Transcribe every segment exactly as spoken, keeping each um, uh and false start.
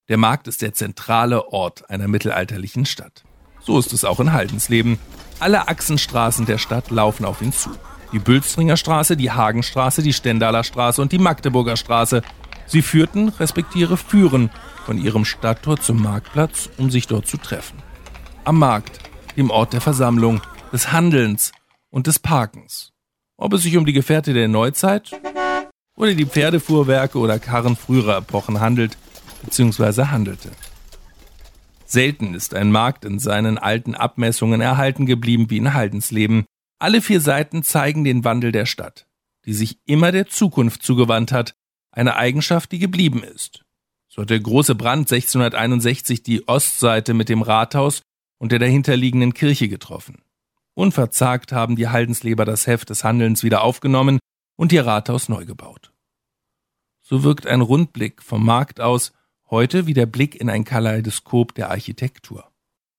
Der Markt ist der zentrale Ort einer mittelalterlichen Stadt. So ist es auch in Haldensleben. Alle Achsenstraßen der Stadt laufen auf ihn zu. Die Bülstringer Straße, die Hagenstraße, die Stendaler Straße und die Magdeburger Straße. Sie führten, respektive führen, von ihrem Stadttor zum Marktplatz, um sich dort zu treffen. Am Markt, dem Ort der Versammlung, des Handelns und des Parkens. Ob es sich um die Gefährte der Neuzeit oder die Pferdefuhrwerke oder Karren früherer Epochen handelt bzw. handelte. Selten ist ein Markt in seinen alten Abmessungen erhalten geblieben wie in Haldensleben. Alle vier Seiten zeigen den Wandel der Stadt, die sich immer der Zukunft zugewandt hat, eine Eigenschaft, die geblieben ist. So hat der große Brand sechzehnhunderteinundsechzig die Ostseite mit dem Rathaus und der dahinterliegenden Kirche getroffen. Unverzagt haben die Haldensleber das Heft des Handelns wieder aufgenommen und ihr Rathaus neu gebaut. So wirkt ein Rundblick vom Markt aus heute wie der Blick in ein Kaleidoskop der Architektur.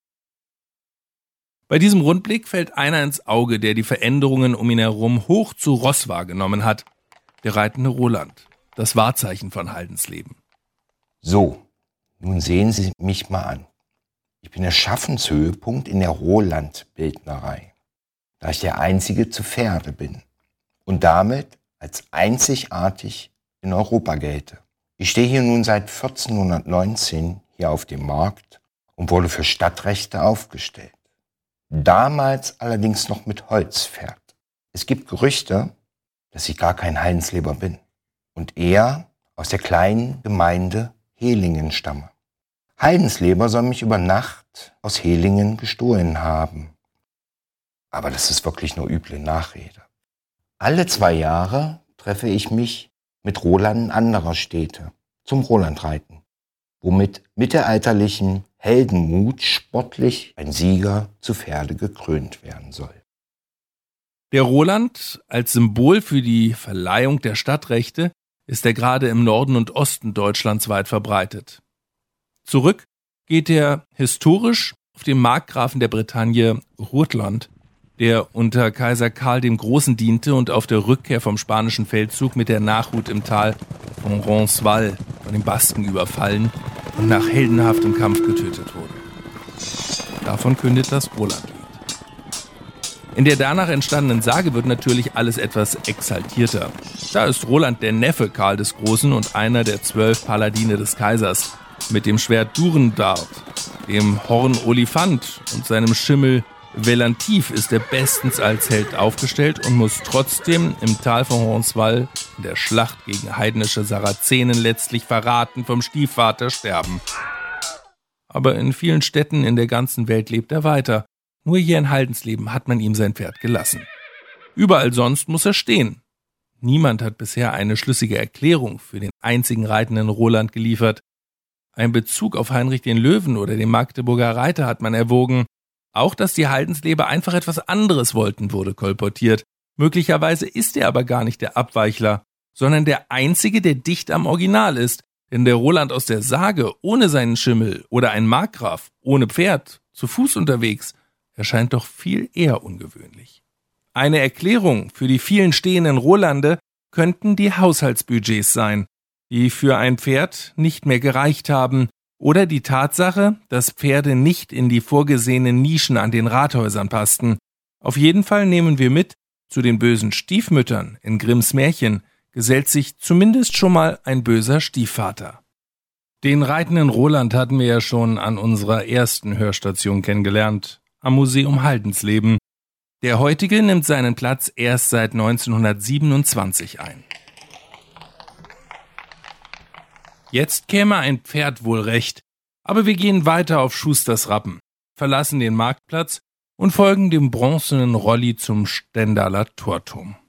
Bei diesem Rundblick fällt einer ins Auge, der die Veränderungen um ihn herum hoch zu Ross wahrgenommen hat. Der reitende Roland, das Wahrzeichen von Haldensleben. So, nun sehen Sie mich mal an. Ich bin der Schaffenshöhepunkt in der Roland-Bildnerei, da ich der Einzige zu Pferde bin und damit als einzigartig in Europa gelte. Ich stehe hier nun seit vierzehnhundertneunzehn hier auf dem Markt und wurde für Stadtrechte aufgestellt. Damals allerdings noch mit Holzpferd. Es gibt Gerüchte, dass ich gar kein Haldensleber bin und eher aus der kleinen Gemeinde Hehlingen stamme. Haldensleber soll mich über Nacht aus Hehlingen gestohlen haben. Aber das ist wirklich nur üble Nachrede. Alle zwei Jahre treffe ich mich mit Rolanden anderer Städte zum Rolandreiten, womit mittelalterlichen Heldenmut sportlich ein Sieger zu Pferde gekrönt werden soll. Der Roland als Symbol für die Verleihung der Stadtrechte ist er gerade im Norden und Osten Deutschlands weit verbreitet. Zurück geht er historisch auf den Markgrafen der Bretagne Rutland, der unter Kaiser Karl dem Großen diente und auf der Rückkehr vom spanischen Feldzug mit der Nachhut im Tal von Roncesvalles von den Basken überfallen und nach heldenhaftem Kampf getötet wurde. Davon kündet das Rolandlied. In der danach entstandenen Sage wird natürlich alles etwas exaltierter. Da ist Roland der Neffe Karl des Großen und einer der zwölf Paladine des Kaisers, mit dem Schwert Durendart, dem Horn Olifant und seinem Schimmel Velantiv ist er bestens als Held aufgestellt und muss trotzdem im Tal von Roncesvalles in der Schlacht gegen heidnische Sarazenen letztlich verraten vom Stiefvater sterben. Aber in vielen Städten in der ganzen Welt lebt er weiter. Nur hier in Haldensleben hat man ihm sein Pferd gelassen. Überall sonst muss er stehen. Niemand hat bisher eine schlüssige Erklärung für den einzigen reitenden Roland geliefert. Ein Bezug auf Heinrich den Löwen oder den Magdeburger Reiter hat man erwogen. Auch, dass die Haldensleber einfach etwas anderes wollten, wurde kolportiert. Möglicherweise ist er aber gar nicht der Abweichler, sondern der Einzige, der dicht am Original ist. Denn der Roland aus der Sage, ohne seinen Schimmel, oder ein Markgraf, ohne Pferd, zu Fuß unterwegs, erscheint doch viel eher ungewöhnlich. Eine Erklärung für die vielen stehenden Rolande könnten die Haushaltsbudgets sein, die für ein Pferd nicht mehr gereicht haben, oder die Tatsache, dass Pferde nicht in die vorgesehenen Nischen an den Rathäusern passten. Auf jeden Fall nehmen wir mit, zu den bösen Stiefmüttern in Grimms Märchen gesellt sich zumindest schon mal ein böser Stiefvater. Den reitenden Roland hatten wir ja schon an unserer ersten Hörstation kennengelernt, am Museum Haldensleben. Der heutige nimmt seinen Platz erst seit neunzehnhundertsiebenundzwanzig ein. Jetzt käme ein Pferd wohl recht, aber wir gehen weiter auf Schusters Rappen, verlassen den Marktplatz und folgen dem bronzenen Rolli zum Stendaler Torturm.